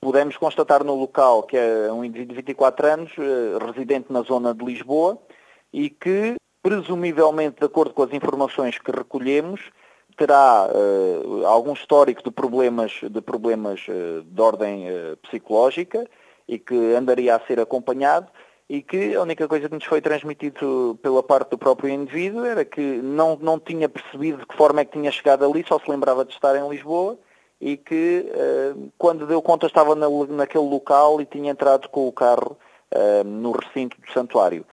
pudemos constatar no local que é um indivíduo de 24 anos, residente na zona de Lisboa, e que, presumivelmente, de acordo com as informações que recolhemos, terá algum histórico de problemas de ordem psicológica e que andaria a ser acompanhado, e que a única coisa que nos foi transmitido pela parte do próprio indivíduo era que não tinha percebido de que forma é que tinha chegado ali, só se lembrava de estar em Lisboa, e que quando deu conta estava naquele local e tinha entrado com o carro no recinto do santuário.